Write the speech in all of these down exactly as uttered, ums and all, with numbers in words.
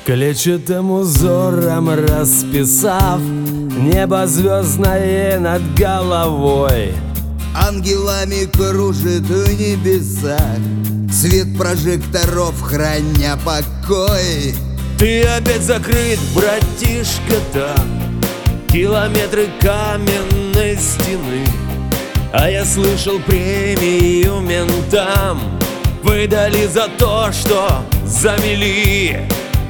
Клетчатым узором расписав небо звездное над головой. Ангелами кружит в небесах свет прожекторов, храня покой. Ты опять закрыт, братишка, там километры каменной стены. А я слышал, премию ментам выдали за то, что замели.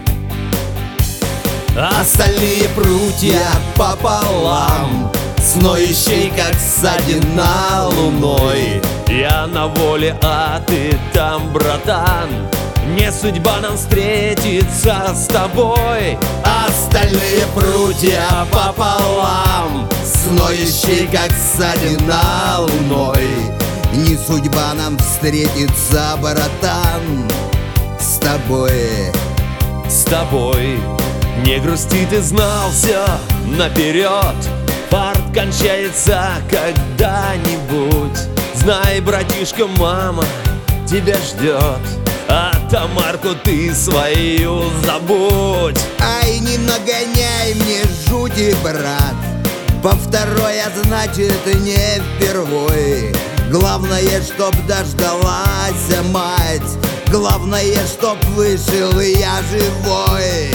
Остальные прутья пополам, сноющей, как ссадина луной. Я на воле, а ты там, братан. Не судьба нам встретиться с тобой. Остальные прутья пополам, сноющей, как ссадина луной. Не судьба нам встретиться, братан, с тобой. С тобой. Не грусти, ты знал все наперед. Фарт кончается когда-нибудь. Знай, братишка, мама тебя ждет, а Тамарку ты свою забудь. Ай, не нагоняй мне жути, брат. По второй, а значит не впервой. Главное, чтоб дождалась мать. Главное, чтоб вышел я живой.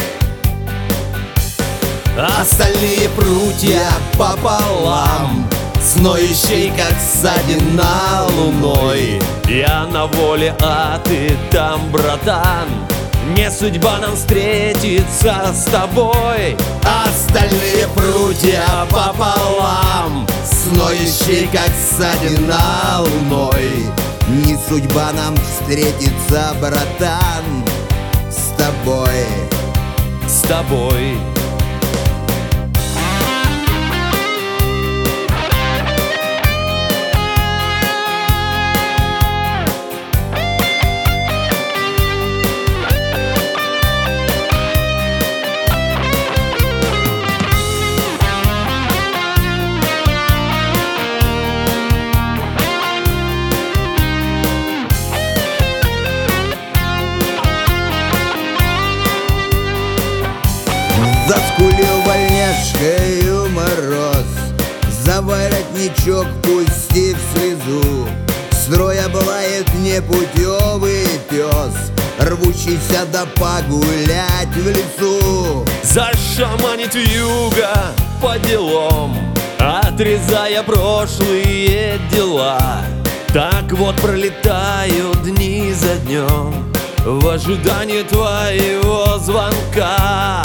Остальные прутья пополам, сноющей, как ссадина луной. Я на воле, а ты там, братан. Не судьба нам встретиться с тобой. Остальные прутья пополам, сноющей, как ссадина луной. Не судьба нам встретиться, братан, с тобой. С тобой. Заскулил вольняшкою мороз, за воротничок пустив слезу. Строя блает непутевый пес, рвущийся да погулять в лесу. Зашаманить вьюга по делам, отрезая прошлые дела. Так вот пролетают дни за днем в ожидании твоего звонка.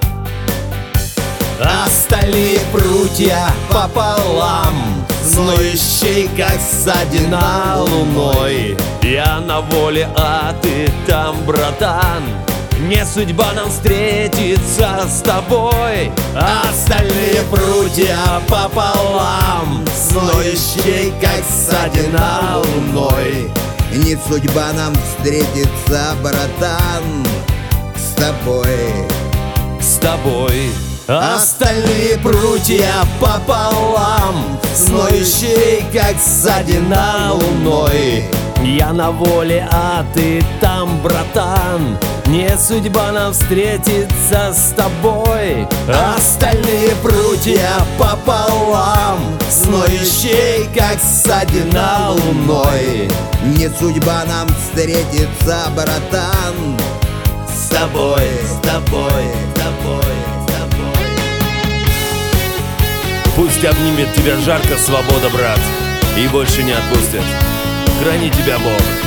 Остальные прутья пополам, сноющей, как ссадина луной. Я на воле, а ты там, братан. Не судьба нам встретиться с тобой. Остальные прутья пополам, сноющей, как ссадина луной. Не судьба нам встретиться, братан, с тобой. С тобой. Остальные прутья пополам, сноющей, как ссадина луной. Я на воле, а ты там, братан. Не судьба нам встретиться с тобой. Остальные прутья пополам, сноющей, как ссадина луной. Не судьба нам встретиться, братан, с тобой, с тобой, с тобой. Пусть обнимет тебя жарко свобода, брат, и больше не отпустит. Храни тебя Бог.